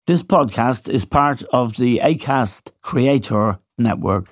This podcast is part of the Acast Creator Network.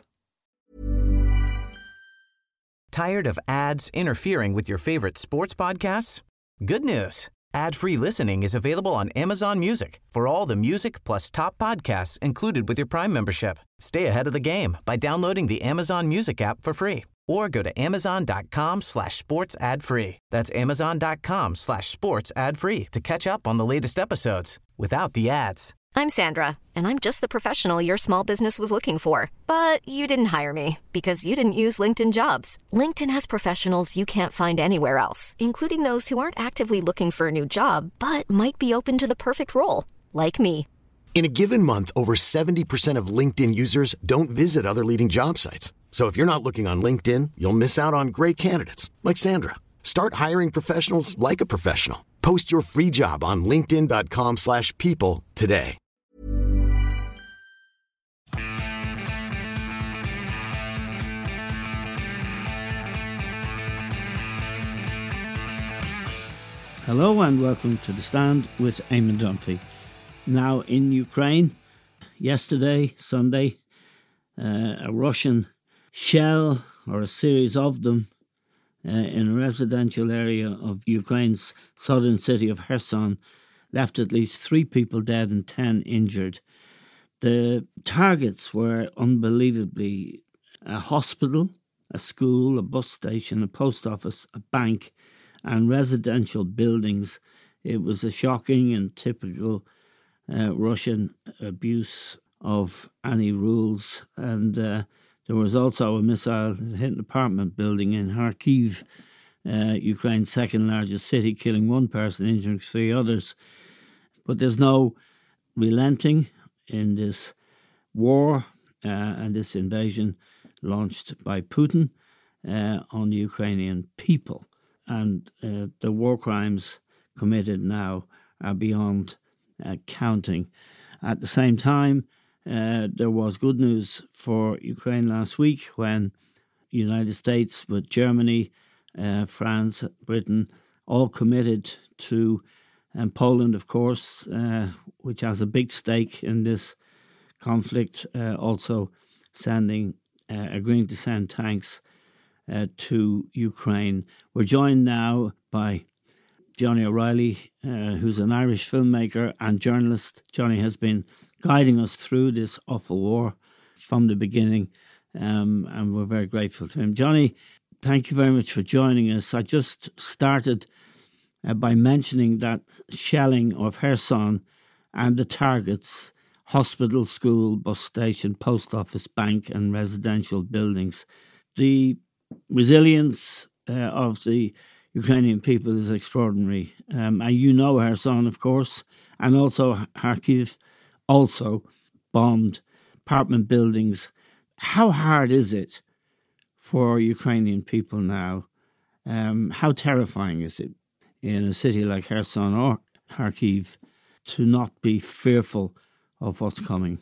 Tired of ads interfering with your favorite sports podcasts? Good news. Ad-free listening is available on Amazon Music for all the music plus top podcasts included with your Prime membership. Stay ahead of the game by downloading the Amazon Music app for free or go to amazon.com/sports ad free. That's amazon.com/sports ad free to catch up on the latest episodes without the ads. I'm Sandra, and I'm just the professional your small business was looking for. But you didn't hire me because you didn't use LinkedIn Jobs. LinkedIn has professionals you can't find anywhere else, including those who aren't actively looking for a new job, but might be open to the perfect role, like me. In a given month, over 70% of LinkedIn users don't visit other leading job sites. So if you're not looking on LinkedIn, you'll miss out on great candidates like Sandra. Start hiring professionals like a professional. Post your free job on linkedin.com/people today. Hello and welcome to The Stand with Eamon Dunphy. Now in Ukraine, yesterday, Sunday, a Russian shell, or a series of them, in a residential area of Ukraine's southern city of Kherson, left at least 3 people dead and 10 injured. The targets were unbelievably a hospital, a school, a bus station, a post office, a bank, and residential buildings. It was a shocking and typical Russian abuse of any rules. And there was also a missile that hit an apartment building in Kharkiv, Ukraine's second largest city, killing 1 person, injuring 3 others. But there's no relenting in this war and this invasion launched by Putin on the Ukrainian people. And the war crimes committed now are beyond counting. At the same time, there was good news for Ukraine last week when the United States, with Germany, France, Britain, all committed to, and Poland, of course, which has a big stake in this conflict, also agreeing to send tanks to Ukraine. We're joined now by Johnny O'Reilly, who's an Irish filmmaker and journalist. Johnny has been guiding us through this awful war from the beginning, and we're very grateful to him. Johnny, thank you very much for joining us. I just started by mentioning that shelling of Kherson and the targets: hospital, school, bus station, post office, bank and residential buildings. The resilience of the Ukrainian people is extraordinary. And you know Kherson, of course, and also Kharkiv, also bombed apartment buildings. How hard is it for Ukrainian people now? How terrifying is it in a city like Kherson or Kharkiv to not be fearful of what's coming?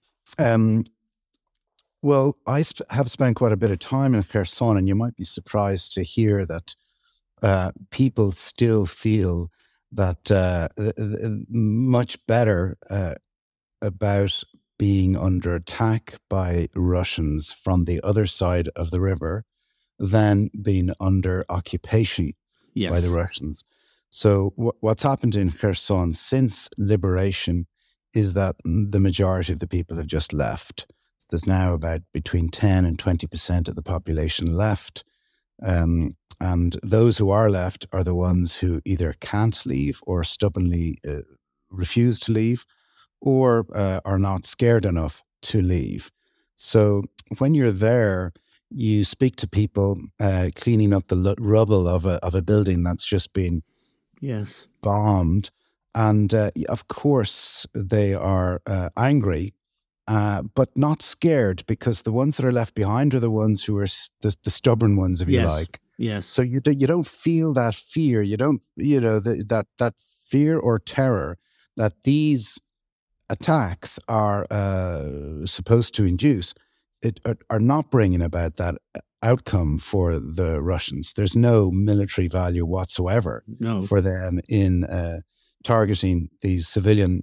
Well, I have spent quite a bit of time in Kherson, and you might be surprised to hear that people still feel that much better about being under attack by Russians from the other side of the river than being under occupation by the Russians. So what's happened in Kherson since liberation is that the majority of the people have just left. There's now about between 10 and 20% of the population left. And those who are left are the ones who either can't leave or stubbornly refuse to leave, or are not scared enough to leave. So when you're there, you speak to people cleaning up the rubble of a building that's just been bombed. And of course, they are angry, but not scared, because the ones that are left behind are the ones who are the stubborn ones, if you like. Yes. So you don't feel that fear. You don't, that fear or terror that these attacks are supposed to induce. Are not bringing about that outcome for the Russians. There's no military value whatsoever for them in targeting these civilian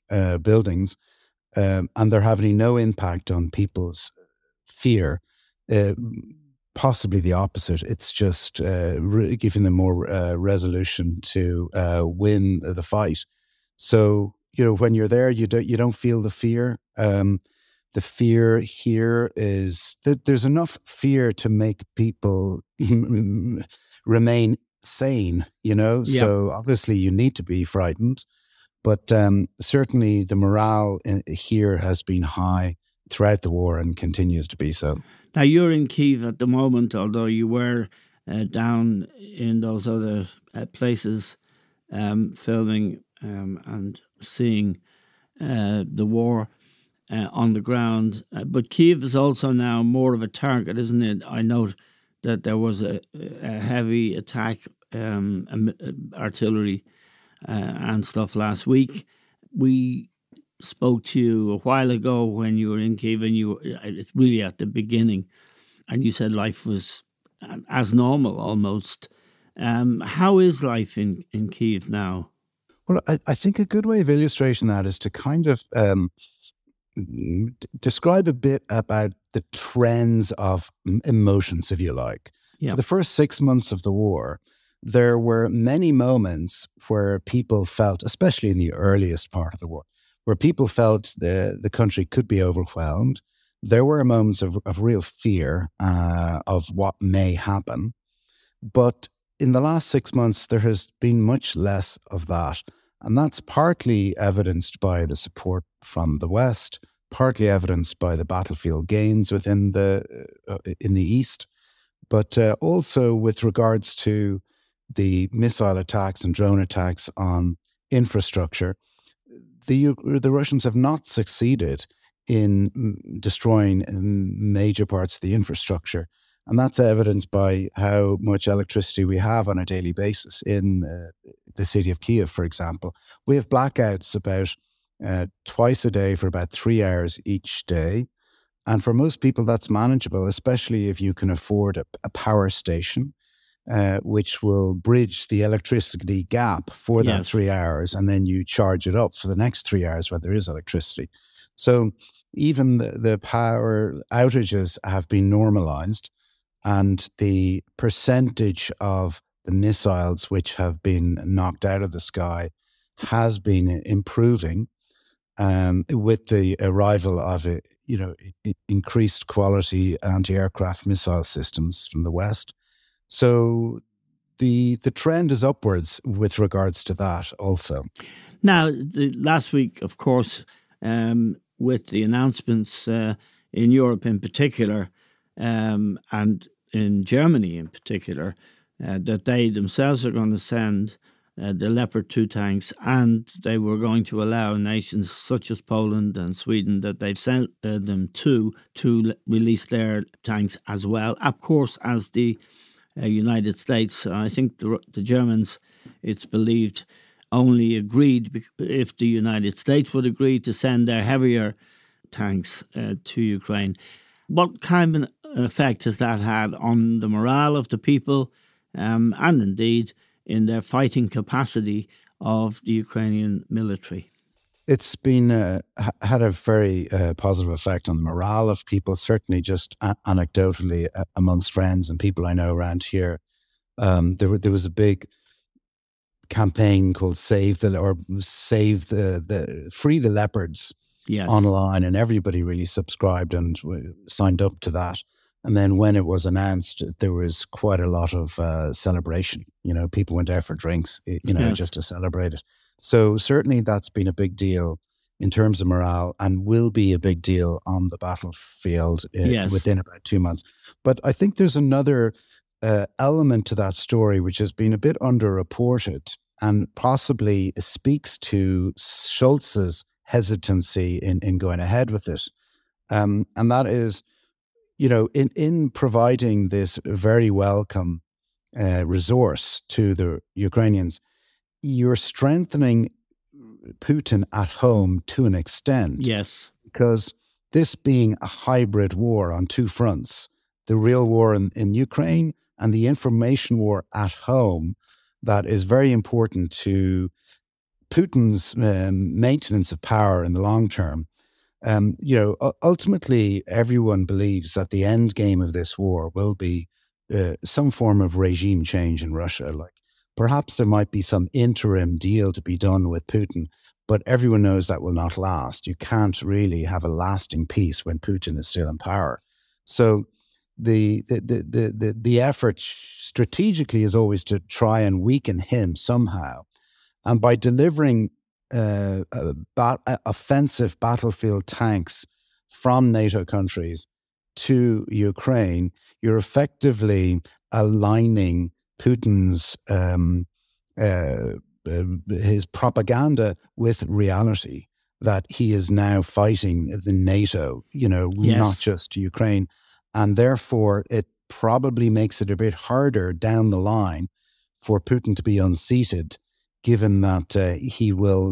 buildings, and they're having no impact on people's fear. Possibly the opposite. It's just giving them more resolution to win the fight. So, when you're there, you don't feel the fear. The fear here is that there's enough fear to make people remain sane, Yeah. So obviously you need to be frightened, but certainly the morale here has been high throughout the war and continues to be so. Now, you're in Kyiv at the moment, although you were down in those other places filming and seeing the war on the ground. But Kyiv is also now more of a target, isn't it? I note that there was a heavy attack, artillery and stuff last week. We spoke to you a while ago when you were in Kyiv, and it's really at the beginning, and you said life was as normal almost. How is life in Kyiv now? Well, I think a good way of illustrating that is to kind of describe a bit about the trends of emotions, if you like. Yeah. For the first 6 months of the war, there were many moments where people felt, especially in the earliest part of the war, where people felt the country could be overwhelmed. There were moments of real fear of what may happen. But in the last 6 months, there has been much less of that. And that's partly evidenced by the support from the West, partly evidenced by the battlefield gains within in the East, but also with regards to the missile attacks and drone attacks on infrastructure. The Russians have not succeeded in destroying major parts of the infrastructure. And that's evidenced by how much electricity we have on a daily basis in the city of Kyiv, for example. We have blackouts about twice a day for about 3 hours each day. And for most people, that's manageable, especially if you can afford a power station, which will bridge the electricity gap for that 3 hours, and then you charge it up for the next 3 hours when there is electricity. So even the power outages have been normalized, and the percentage of the missiles which have been knocked out of the sky has been improving with the arrival of increased quality anti-aircraft missile systems from the West. So the trend is upwards with regards to that also. Now, last week, of course, with the announcements in Europe in particular, and in Germany in particular, that they themselves are going to send the Leopard 2 tanks, and they were going to allow nations such as Poland and Sweden that they've sent them to release their tanks as well, of course, as the United States. I think the Germans, it's believed, only agreed if the United States would agree to send their heavier tanks to Ukraine. What kind of an effect has that had on the morale of the people and indeed in their fighting capacity of the Ukrainian military? It's been had a very positive effect on the morale of people, certainly just anecdotally amongst friends and people I know around here. There was a big campaign called Free the Leopards online, and everybody really subscribed and signed up to that. And then when it was announced, there was quite a lot of celebration. People went out for drinks, just to celebrate it. So certainly that's been a big deal in terms of morale, and will be a big deal on the battlefield within about 2 months. But I think there's another element to that story which has been a bit underreported, and possibly speaks to Scholz's hesitancy in going ahead with it. And that is, in providing this very welcome resource to the Ukrainians, you're strengthening Putin at home to an extent. Yes. Because this being a hybrid war on two fronts, the real war in Ukraine and the information war at home, that is very important to Putin's maintenance of power in the long term, ultimately everyone believes that the end game of this war will be some form of regime change in Russia. Like perhaps there might be some interim deal to be done with Putin, but everyone knows that will not last. You can't really have a lasting peace when Putin is still in power. So the effort strategically is always to try and weaken him somehow. And by delivering offensive battlefield tanks from NATO countries to Ukraine, you're effectively aligning Putin's his propaganda with reality, that he is now fighting the NATO, not just Ukraine. And therefore, it probably makes it a bit harder down the line for Putin to be unseated, given that he will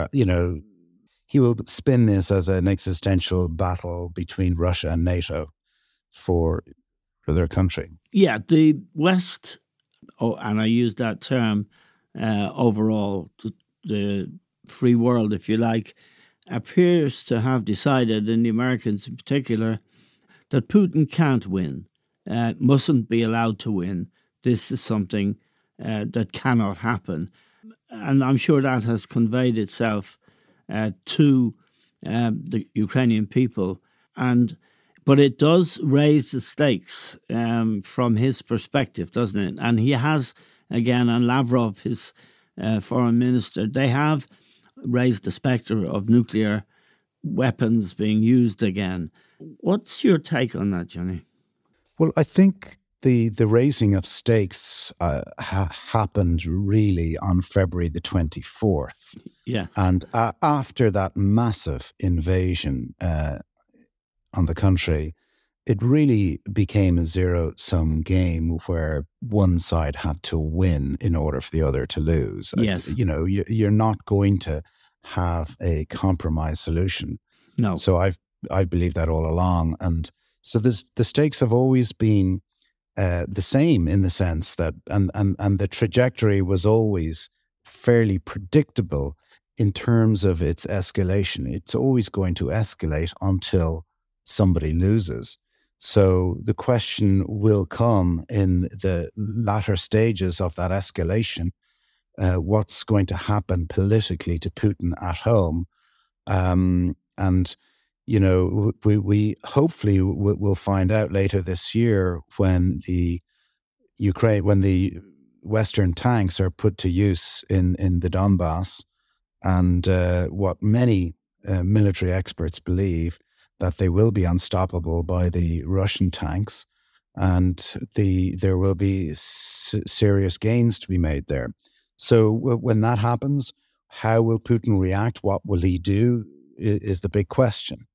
spin this as an existential battle between Russia and NATO for their country. Yeah, the West, and I use that term overall, the free world, if you like, appears to have decided, and the Americans in particular, that Putin can't win, mustn't be allowed to win. This is something that cannot happen. And I'm sure that has conveyed itself to the Ukrainian people. But it does raise the stakes from his perspective, doesn't it? And he has, again, and Lavrov, his foreign minister, they have raised the spectre of nuclear weapons being used again. What's your take on that, Johnny? Well, I think the raising of stakes happened really on February the 24th. Yes. And after that massive invasion on the country, it really became a zero-sum game where one side had to win in order for the other to lose. Yes. You're not going to have a compromise solution. No. So I've believed that all along. And so the stakes have always been the same in the sense that, and the trajectory was always fairly predictable in terms of its escalation. It's always going to escalate until somebody loses. So the question will come in the latter stages of that escalation, what's going to happen politically to Putin at home. We hopefully will find out later this year when the Western tanks are put to use in the Donbass, and what many military experts believe, that they will be unstoppable by the Russian tanks, and there will be serious gains to be made there. So when that happens, how will Putin react? What will he do is the big question.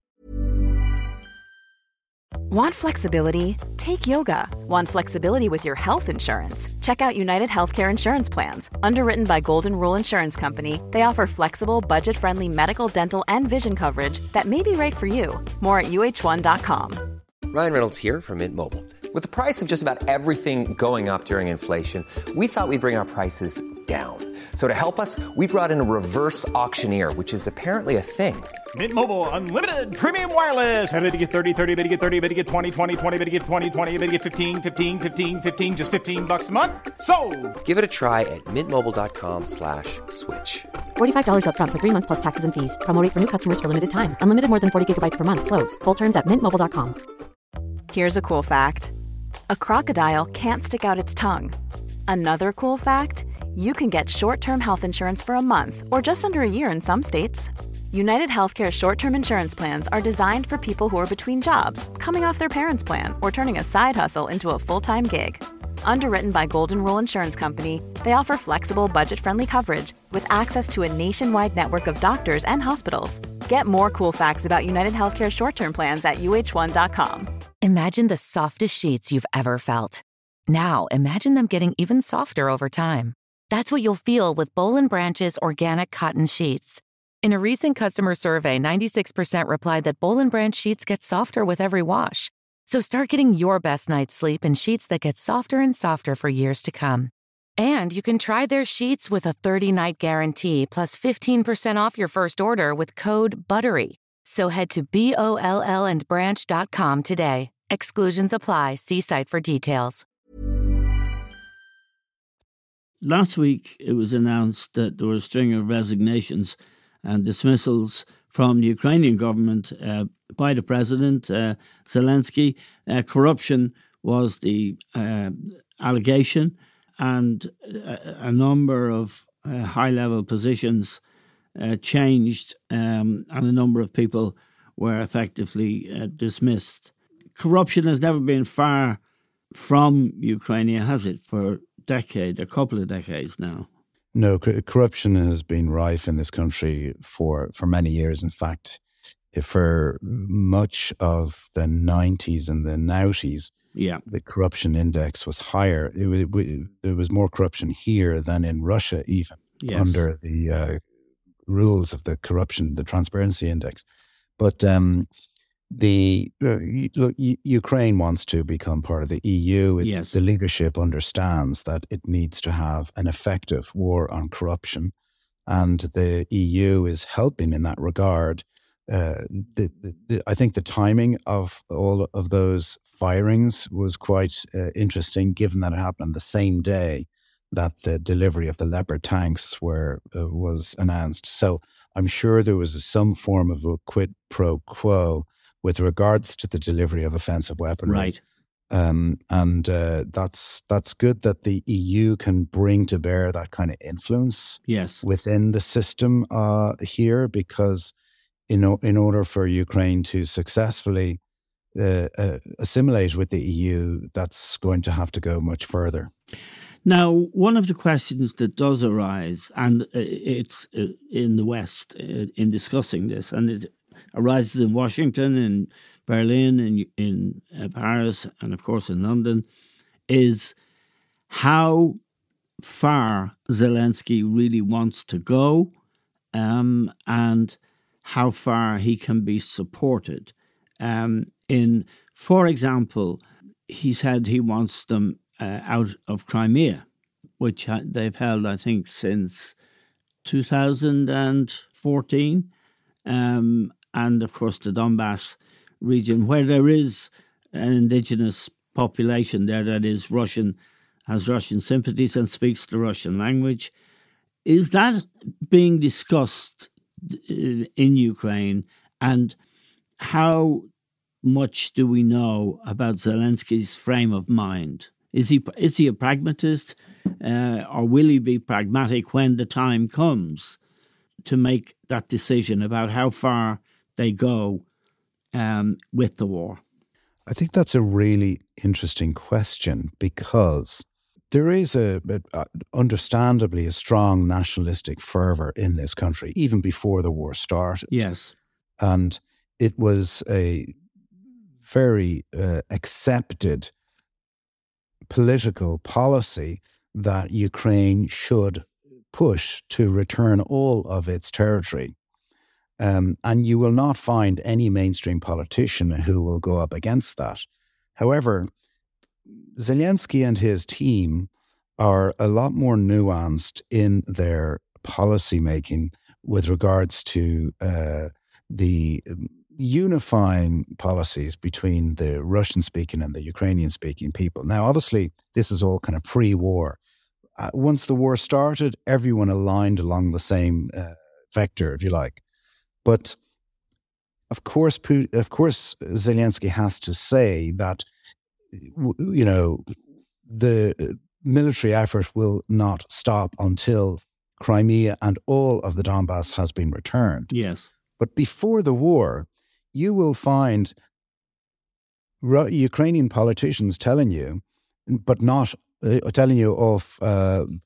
Want flexibility? Take yoga. Want flexibility with your health insurance? Check out United Healthcare Insurance Plans. Underwritten by Golden Rule Insurance Company, they offer flexible, budget-friendly medical, dental, and vision coverage that may be right for you. More at UH1.com. Ryan Reynolds here from Mint Mobile. With the price of just about everything going up during inflation, we thought we'd bring our prices down. So to help us, we brought in a reverse auctioneer, which is apparently a thing. Mint Mobile Unlimited Premium Wireless. How to get 30, 30, bit to get 30, bit to get 20, 20, 20, bit to get 20, 20, bit to get 15, 15, 15, 15, just $15 a month? Sold! Give it a try at mintmobile.com/switch. $45 up front for 3 months plus taxes and fees. Promo rate for new customers for limited time. Unlimited more than 40 gigabytes per month. Slows full terms at mintmobile.com. Here's a cool fact. A crocodile can't stick out its tongue. Another cool fact, you can get short-term health insurance for a month or just under a year in some states. United Healthcare short-term insurance plans are designed for people who are between jobs, coming off their parents' plan, or turning a side hustle into a full-time gig. Underwritten by Golden Rule Insurance Company, they offer flexible, budget-friendly coverage with access to a nationwide network of doctors and hospitals. Get more cool facts about United Healthcare short-term plans at UH1.com. Imagine the softest sheets you've ever felt. Now, imagine them getting even softer over time. That's what you'll feel with Boll & Branch's organic cotton sheets. In a recent customer survey, 96% replied that Boll & Branch sheets get softer with every wash. So start getting your best night's sleep in sheets that get softer and softer for years to come. And you can try their sheets with a 30-night guarantee plus 15% off your first order with code BUTTERY. So head to BOLLandbranch.com today. Exclusions apply. See site for details. Last week, it was announced that there were a string of resignations and dismissals from the Ukrainian government by the president, Zelensky. Corruption was the allegation, and a number of high-level positions changed, and a number of people were effectively dismissed. Corruption has never been far from Ukraine, has it, for a couple of decades now? No, corruption has been rife in this country for many years. In fact, for much of the 90s and the 90s, the corruption index was higher. There was more corruption here than in Russia, even under the rules of the Transparency Index. But Ukraine wants to become part of the EU. The leadership understands that it needs to have an effective war on corruption, and the EU is helping in that regard. I think the timing of all of those firings was quite interesting, given that it happened on the same day that the delivery of the Leopard tanks was announced. So I'm sure there was some form of a quid pro quo with regards to the delivery of offensive weaponry. Right. That's good that the EU can bring to bear that kind of influence within the system here, because in order for Ukraine to successfully assimilate with the EU, that's going to have to go much further. Now, one of the questions that does arise, and it's in the West in discussing this, and it arises in Washington, in Berlin, in Paris, and of course in London, is how far Zelensky really wants to go, and how far he can be supported. For example, he said he wants them out of Crimea, which they've held, I think, since 2014. And of course the Donbass region, where there is an indigenous population there that is has Russian sympathies and speaks the Russian language. Is that being discussed in Ukraine, and how much do we know about Zelensky's frame of mind? Is he a pragmatist, or will he be pragmatic when the time comes to make that decision about how far they go with the war? I think that's a really interesting question, because there is understandably a strong nationalistic fervour in this country, even before the war started. Yes. And it was a very accepted political policy that Ukraine should push to return all of its territory. And you will not find any mainstream politician who will go up against that. However, Zelensky and his team are a lot more nuanced in their policy making with regards to the unifying policies between the Russian-speaking and the Ukrainian-speaking people. Now, obviously, this is all kind of pre-war. Once the war started, everyone aligned along the same vector, if you like. But of course, Zelensky has to say that, the military effort will not stop until Crimea and all of the Donbass has been returned. Yes. But before the war, you will find Ukrainian politicians telling you, but not telling you off the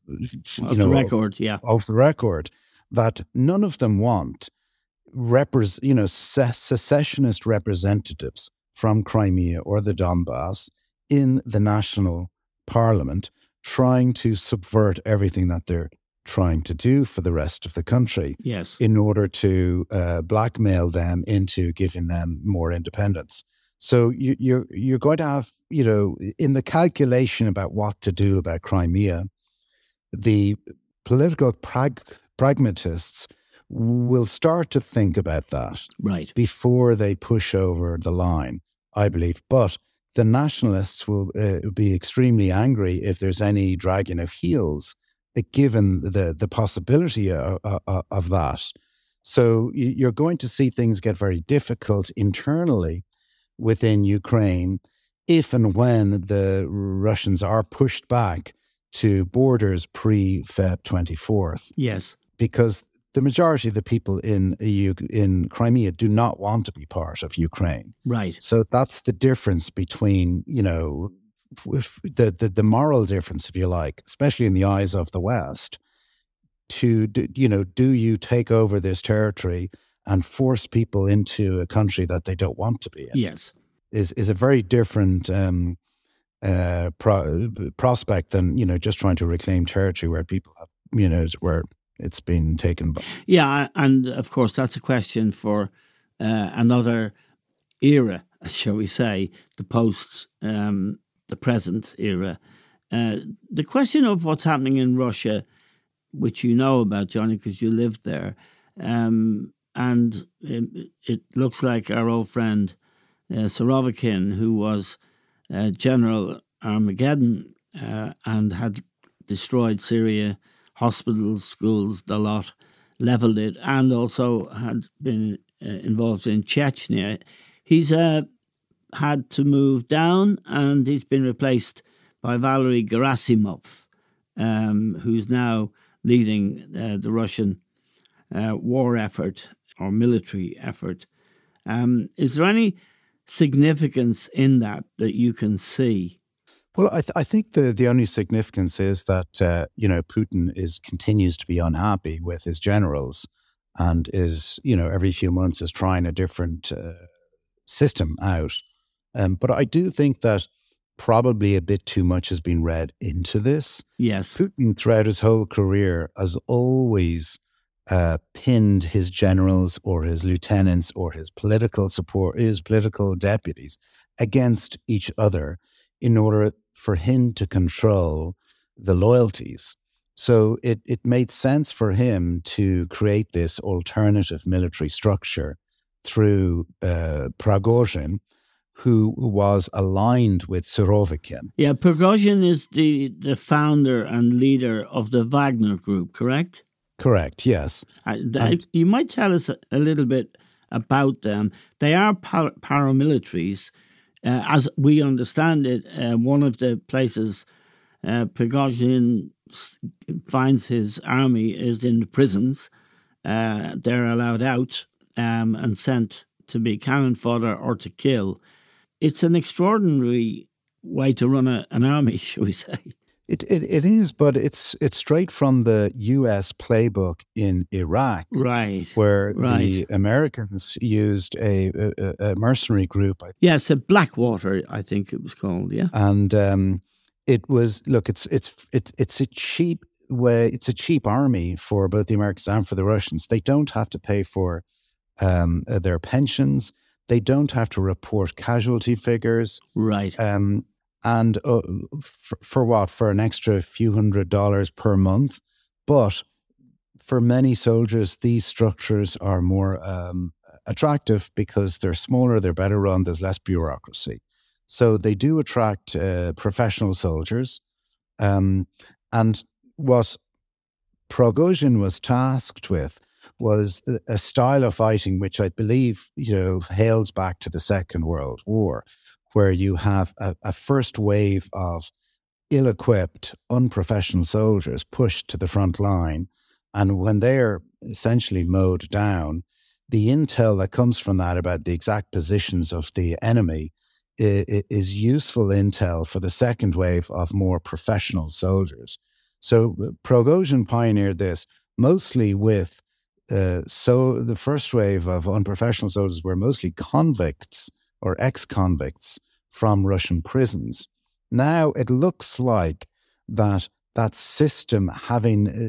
record, that none of them want secessionist representatives from Crimea or the Donbass in the national parliament, trying to subvert everything that they're trying to do for the rest of the country. Yes. In order to blackmail them into giving them more independence. So you're going to have, in the calculation about what to do about Crimea, the political pragmatists will start to think about that before they push over the line, I believe. But the nationalists will be extremely angry if there's any dragging of heels, given the possibility of that. So you're going to see things get very difficult internally within Ukraine if and when the Russians are pushed back to borders pre-Feb 24th. Yes. Because the majority of the people in Crimea do not want to be part of Ukraine. Right. So that's the difference between, the moral difference, if you like, especially in the eyes of the West, do you take over this territory and force people into a country that they don't want to be in? Yes. Is a very different prospect than, just trying to reclaim territory where people have, where it's been taken by. Yeah, and of course that's a question for another era, shall we say, the present era. The question of what's happening in Russia, which you know about, Johnny, because you lived there, and it looks like our old friend Surovikin, who was General Armageddon and had destroyed Syria, hospitals, schools, the lot, levelled it, and also had been involved in Chechnya. He's had to move down, and he's been replaced by Valery Gerasimov, who's now leading the Russian war effort or military effort. Is there any significance in that you can see? Well, I think the only significance is that Putin continues to be unhappy with his generals, and is every few months is trying a different system out. But I do think that probably a bit too much has been read into this. Yes, Putin throughout his whole career has always pinned his generals or his lieutenants or his political deputies against each other in order for him to control the loyalties. So it made sense for him to create this alternative military structure through Prigozhin, who was aligned with Surovikin. Yeah, Prigozhin is the founder and leader of the Wagner Group, correct? Correct, yes. You might tell us a little bit about them. They are paramilitaries. As we understand it, one of the places Prigozhin finds his army is in the prisons. They're allowed out and sent to be cannon fodder or to kill. It's an extraordinary way to run an army, shall we say. It is, but it's straight from the U.S. playbook in Iraq, right? Where the Americans used a mercenary group. Yes, a Blackwater, I think it was called. Yeah, and it was it's a cheap way. It's a cheap army for both the Americans and for the Russians. They don't have to pay for their pensions. They don't have to report casualty figures, right? And for what? For an extra few $100s per month. But for many soldiers, these structures are more attractive because they're smaller, they're better run, there's less bureaucracy. So they do attract professional soldiers. And what Prigozhin was tasked with was a style of fighting which I believe, hails back to the Second World War, where you have a first wave of ill-equipped, unprofessional soldiers pushed to the front line. And when they're essentially mowed down, the intel that comes from that about the exact positions of the enemy is useful intel for the second wave of more professional soldiers. So Prigozhin pioneered this mostly with, so the first wave of unprofessional soldiers were mostly convicts or ex-convicts from Russian prisons. Now it looks like that system, having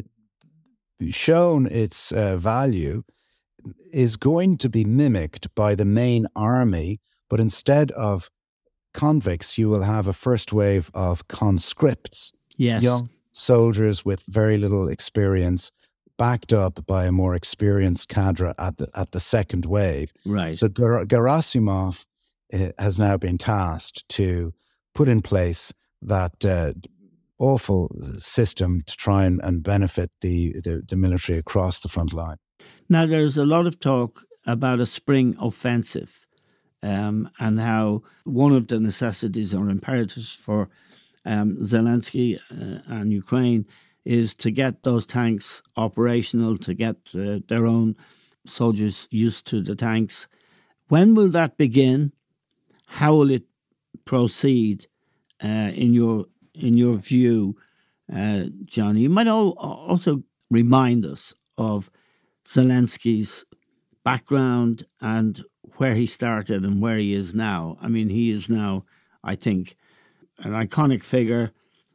shown its value, is going to be mimicked by the main army, but instead of convicts, you will have a first wave of conscripts. Yes. soldiers with very little experience, backed up by a more experienced cadre at the second wave. Right. So Gerasimov has now been tasked to put in place that awful system to try and benefit the military across the front line. Now, there's a lot of talk about a spring offensive and how one of the necessities or imperatives for Zelensky and Ukraine is to get those tanks operational, to get their own soldiers used to the tanks. When will that begin? How will it proceed in your view, Johnny? You might also remind us of Zelensky's background and where he started and where he is now. I mean, he is now, I think, an iconic figure,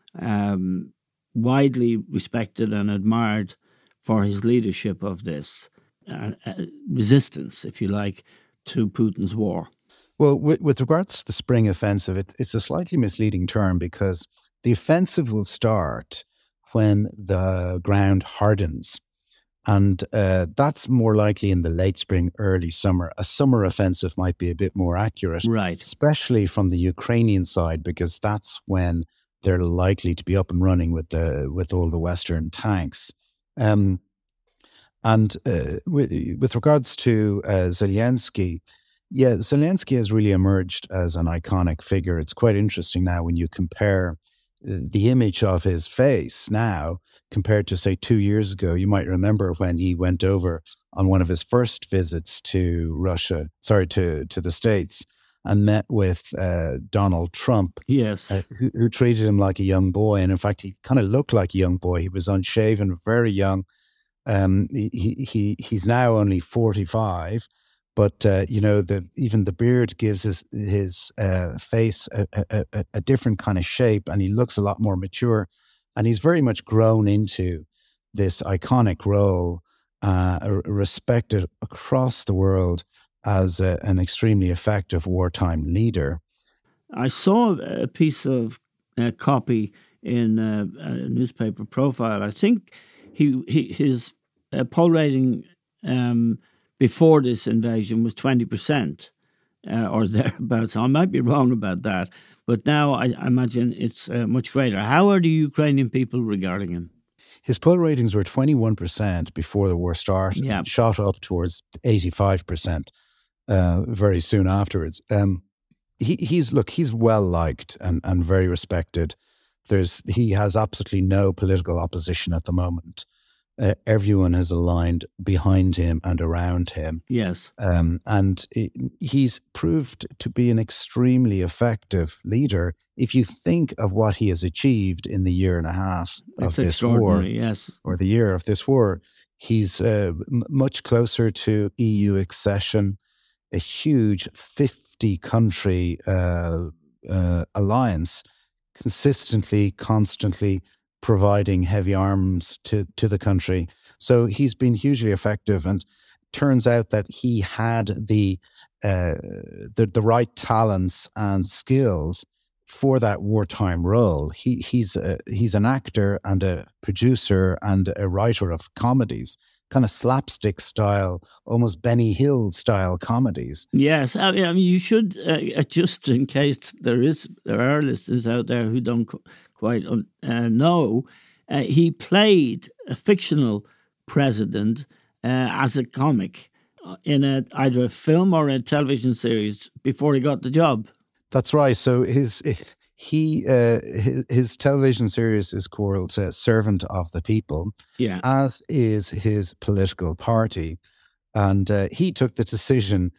widely respected and admired for his leadership of this resistance, if you like, to Putin's war. Well, with regards to the spring offensive, it's a slightly misleading term because the offensive will start when the ground hardens. And that's more likely in the late spring, early summer. A summer offensive might be a bit more accurate, right? Especially from the Ukrainian side, because that's when they're likely to be up and running with all the Western tanks. With regards to Zelensky, yeah, Zelensky has really emerged as an iconic figure. It's quite interesting now when you compare the image of his face now compared to, say, 2 years ago. You might remember when he went over on one of his first visits to to the States and met with Donald Trump. Yes. Who treated him like a young boy. And in fact, he kind of looked like a young boy. He was unshaven, very young. He's now only 45. But even the beard gives his face a different kind of shape, and he looks a lot more mature. And he's very much grown into this iconic role, respected across the world as an extremely effective wartime leader. I saw a piece of copy in a newspaper profile. I think his poll rating before this invasion was 20% or thereabouts. I might be wrong about that, but now I imagine it's much greater. How are the Ukrainian people regarding him? His poll ratings were 21% before the war started, and shot up towards 85% very soon afterwards. He's well liked and very respected. He has absolutely no political opposition at the moment. Everyone has aligned behind him and around him. Yes. And he's proved to be an extremely effective leader. If you think of what he has achieved in the year and a half of this war, yes, or the year of this war, he's much closer to EU accession, a huge 50-country alliance, constantly providing heavy arms to the country. So he's been hugely effective, and turns out that he had the right talents and skills for that wartime role. He's an actor and a producer and a writer of comedies, kind of slapstick style, almost Benny Hill style comedies. Yes, I mean you should just in case there are listeners out there who don't quite know, he played a fictional president as a comic in either a film or a television series before he got the job. That's right. So his television series is called Servant of the People, as is his political party. And he took the decision,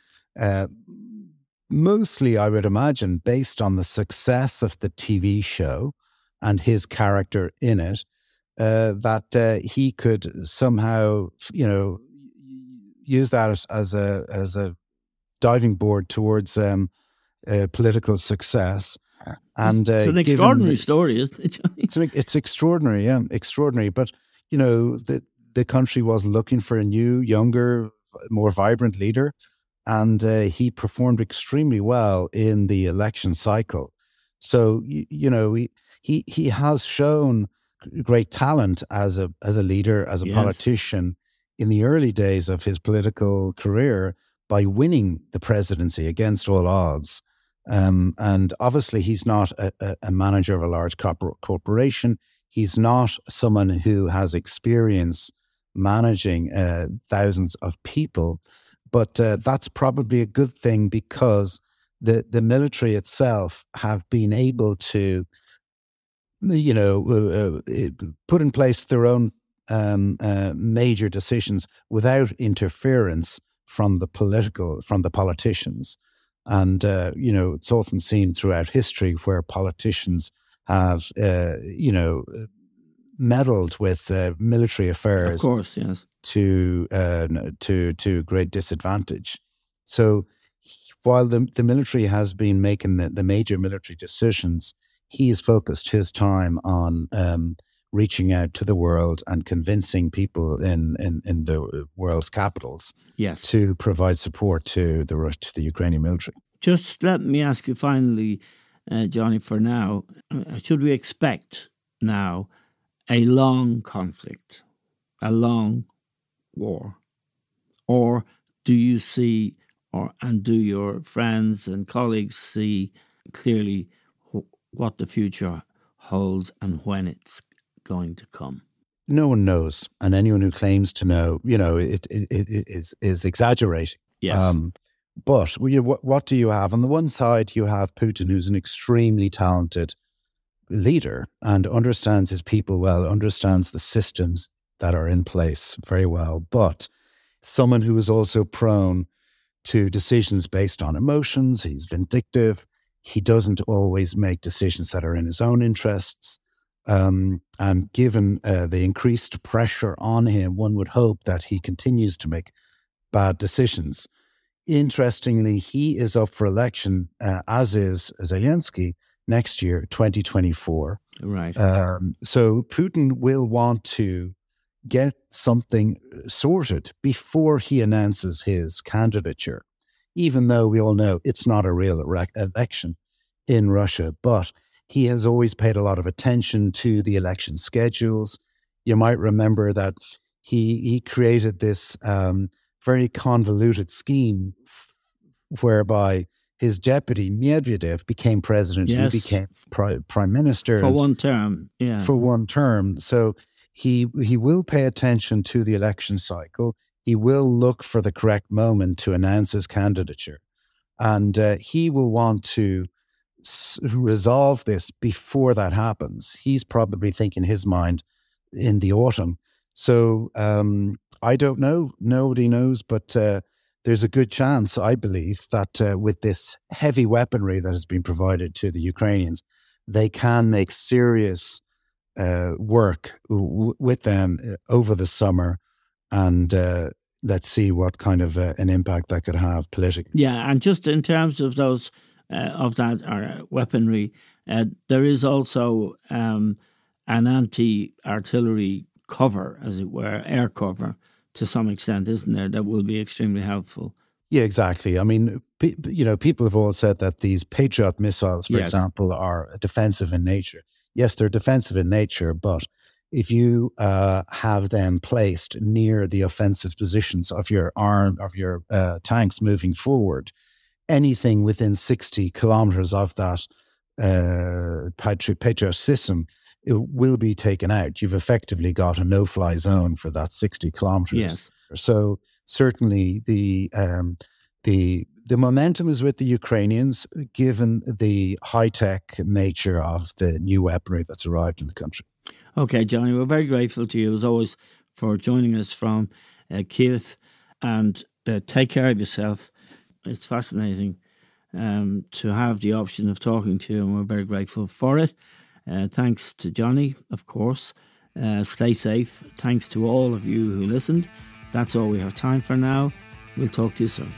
mostly, I would imagine, based on the success of the TV show and his character in it, that he could somehow, use that as a diving board towards political success. And it's an extraordinary story, isn't it, Johnny? It's extraordinary, extraordinary. But the country was looking for a new, younger, more vibrant leader, and he performed extremely well in the election cycle. So he has shown great talent as a leader, as a politician in the early days of his political career by winning the presidency against all odds. And obviously, he's not a manager of a large corporation. He's not someone who has experience managing thousands of people. But that's probably a good thing, because the military itself have been able to, put in place their own major decisions without interference from the politicians. And, it's often seen throughout history where politicians have, meddled with military affairs. Of course, yes. To great disadvantage. So while the military has been making the major military decisions, he has focused his time on reaching out to the world and convincing people in the world's capitals to provide support to the Ukrainian military. Just let me ask you finally, Johnny, for now, should we expect now a long conflict, a long war? Or do you see, and do your friends and colleagues see clearly what the future holds and when it's going to come? No one knows, and anyone who claims to know, it is exaggerating. Yes. But what do you have? On the one side, you have Putin, who's an extremely talented leader and understands his people well, understands the systems that are in place very well, but someone who is also prone to decisions based on emotions. He's vindictive. He doesn't always make decisions that are in his own interests. And given the increased pressure on him, one would hope that he continues to make bad decisions. Interestingly, he is up for election, as is Zelensky, next year, 2024. Right. So Putin will want to get something sorted before he announces his candidature, even though we all know it's not a real election in Russia. But he has always paid a lot of attention to the election schedules. You might remember that he created this very convoluted scheme whereby his deputy, Medvedev, became president. Yes. He became prime minister. For one term, yeah. For one term. So he will pay attention to the election cycle. He will look for the correct moment to announce his candidature. And he will want to resolve this before that happens. He's probably thinking his mind in the autumn. So I don't know. Nobody knows, but there's a good chance, I believe, that with this heavy weaponry that has been provided to the Ukrainians, they can make serious work with them over the summer. And let's see what kind of an impact that could have politically. Yeah, and just in terms of those of that weaponry, there is also an anti-artillery cover, as it were, air cover, to some extent, isn't there, that will be extremely helpful? Yeah, exactly. I mean, people have all said that these Patriot missiles, for example, are defensive in nature. Yes, they're defensive in nature, but if you have them placed near the offensive positions of your tanks moving forward, anything within 60 kilometers of that Patriot system, it will be taken out. You've effectively got a no-fly zone for that 60 kilometers. Yes. So certainly the momentum is with the Ukrainians, given the high-tech nature of the new weaponry that's arrived in the country. Okay, Johnny, we're very grateful to you, as always, for joining us from Kyiv, and take care of yourself. It's fascinating to have the option of talking to you, and we're very grateful for it. Thanks to Johnny, of course. Stay safe. Thanks to all of you who listened. That's all we have time for now. We'll talk to you soon.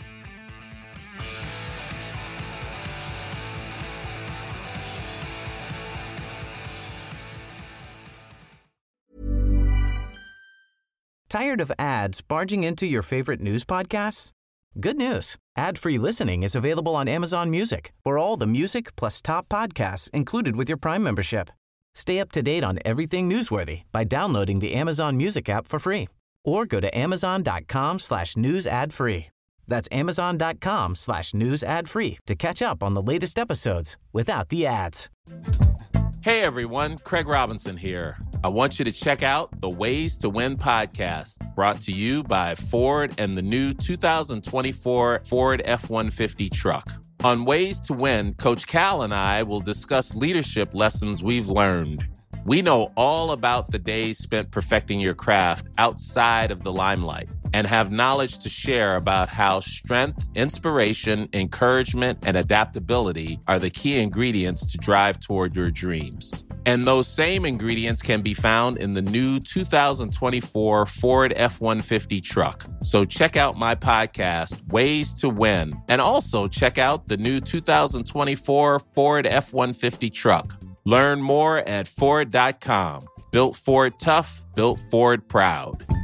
Tired of ads barging into your favorite news podcasts? Good news. Ad-free listening is available on Amazon Music for all the music plus top podcasts included with your Prime membership. Stay up to date on everything newsworthy by downloading the Amazon Music app for free or go to amazon.com/news ad free. That's amazon.com/news ad free to catch up on the latest episodes without the ads. Hey everyone, Craig Robinson here. I want you to check out the Ways to Win podcast, brought to you by Ford and the new 2024 Ford F-150 truck. On Ways to Win, Coach Cal and I will discuss leadership lessons we've learned. We know all about the days spent perfecting your craft outside of the limelight and have knowledge to share about how strength, inspiration, encouragement, and adaptability are the key ingredients to drive toward your dreams. And those same ingredients can be found in the new 2024 Ford F-150 truck. So check out my podcast, Ways to Win, and also check out the new 2024 Ford F-150 truck. Learn more at Ford.com. Built Ford tough, built Ford proud.